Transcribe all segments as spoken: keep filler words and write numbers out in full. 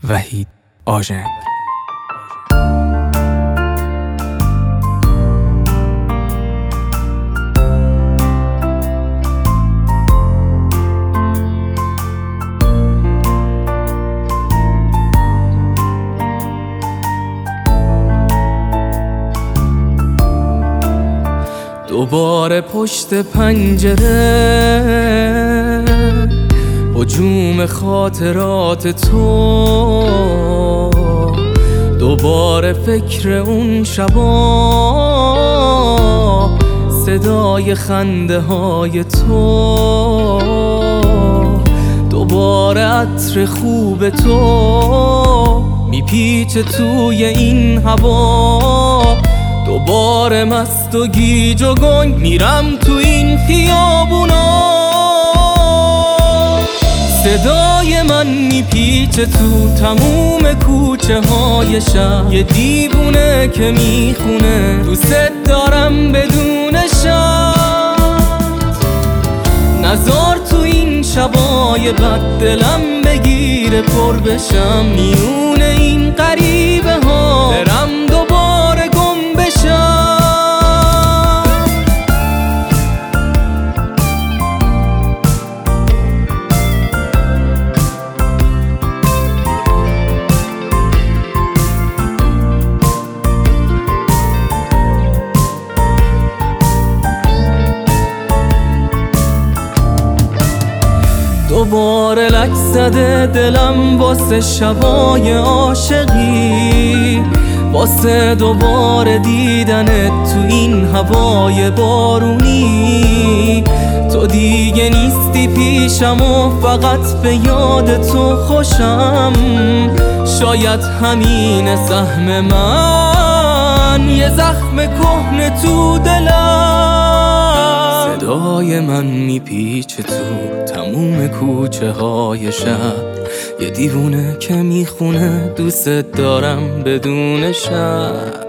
وحید آژنگ. دوباره پشت پنجره هجوم خاطرات تو، دوباره فکر اون شبا، صدای خنده های تو، دوباره عطر خوب تو میپیچه توی این هوا، دوباره مست و گیج و گنگ میرم تو این خیابونا، صدای من میپیچه تو تموم کوچه های شهر، یه دیوونه که میخونه دوست دارم بدون شرط، نزار تو این شبای بد دلم بگیره پر بشم میونه این غریبه ها، برم دوباره گم بشم. دوباره لک زده دلم واسه شبای عاشقی، واسه دوباره دیدنت تو این هوای بارونی، تو دیگه نیستی پیشم و فقط به یاد تو خوشم، شاید همین سهم من یه زخم کهنه تو دلم، صدای من میپیچه تو تموم کوچه های شهر، یه دیوونه که میخونه دوست دارم بدون شرط،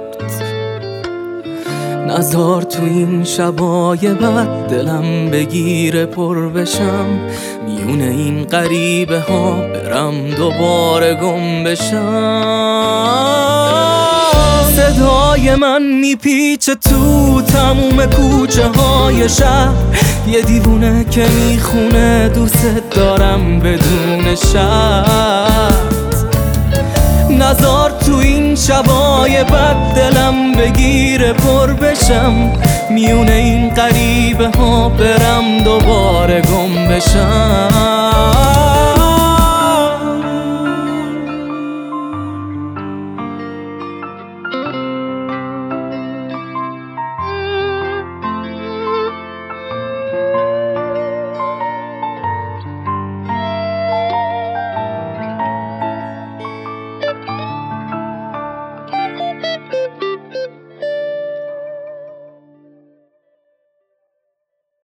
نزار تو این شبای بد دلم بگیره پر بشم میونه این غریبه ها، برم دوباره گم بشم. صدای من میپیچه تو تموم کوچه های شهر، یه دیوونه که میخونه دوست دارم بدون شرط، نزار تو این شبای بد دلم بگیره پر بشم میونه این غریبه ها، برم دوباره گم بشم.